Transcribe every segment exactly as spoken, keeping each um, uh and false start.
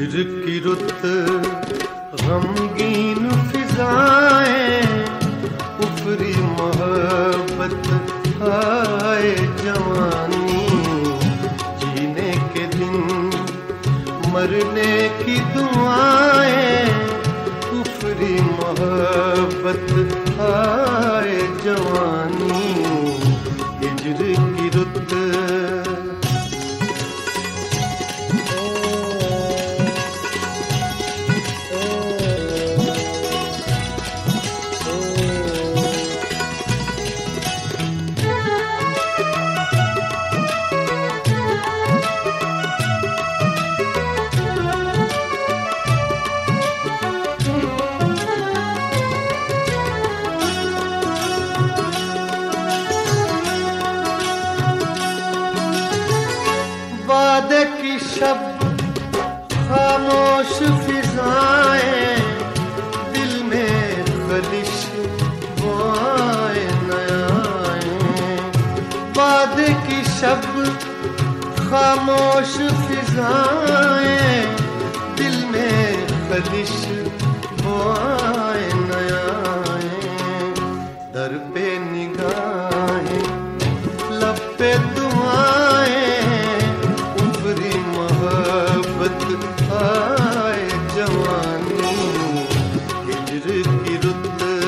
हिजर की रुत गमगीन फिजाएं, उफरी मोहब्बत आए जवानी, जीने के दिन मरने की दुआएं, उफरी मोहब्बत आए जवानी, हिजर की रुत। वादे की शब्द खामोश फिजाएं, दिल में खलिश बुआएं न आएं। वादे की शब्द खामोश फिजाएं, दिल में खलिश बुआएं न आएं। दर पे निगाहें, लब पे दुआएं, आए जवानी, हिजर की रुत।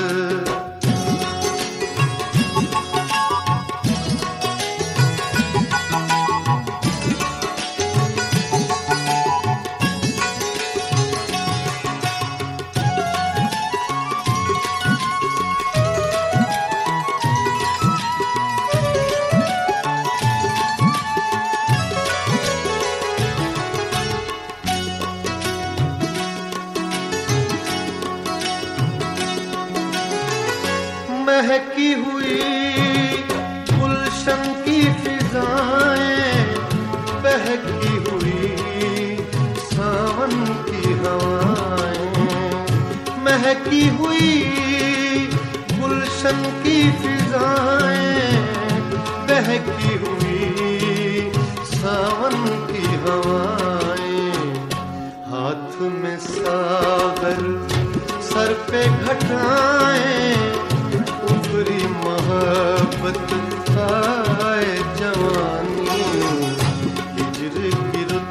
महकी हुई गुलशन की फिजाएं, बहकी हुई सावन की हवाएं। महकी हुई गुलशन की फिजाएं, बहकी हुई सावन की हवाएं। हाथ में सागर, सर पे घटाएं, उफरी मोहब्बत आए जवानी, हिजर की रुत।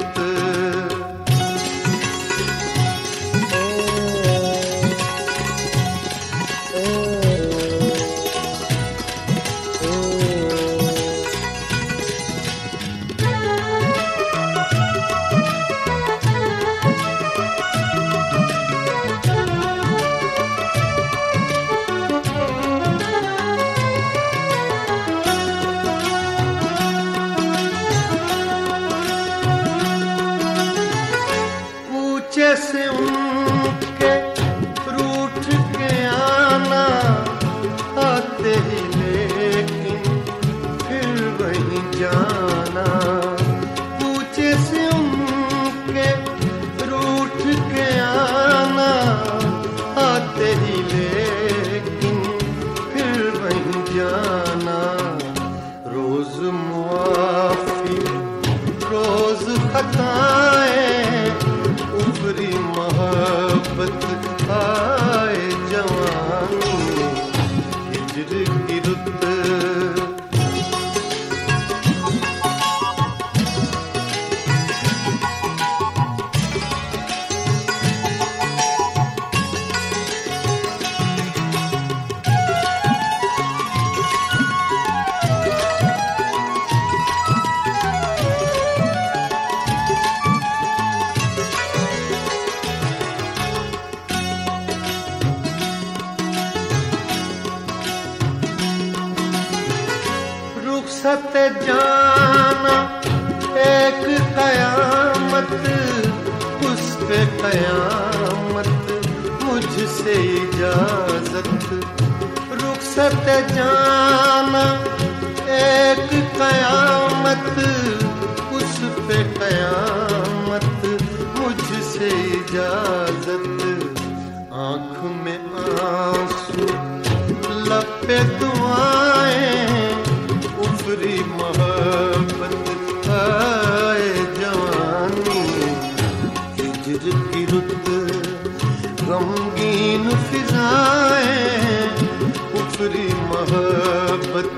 जैसे उनके रूठ के आना, आते ही लेकिन फिर वहीं जाना। पूछे से उनके रूठ के आना, आते ही लेकिन फिर वहीं जाना। रोज मुआफी, रोज खताएं, उफरी मोहब्बत आए जवानी, हिजर की रुत। रुखसत जाना एक कयामत, उस पे कयामत मुझसे इजाजत। रुखसत जाना एक कयामत, उस पे कयामत मुझसे इजाजत। आँख में आंसू, लब पे दुआएं, उफरी मोहब्बत आए जवानी, हिजर गमगीन फिजाएं उफरी मोहब्बत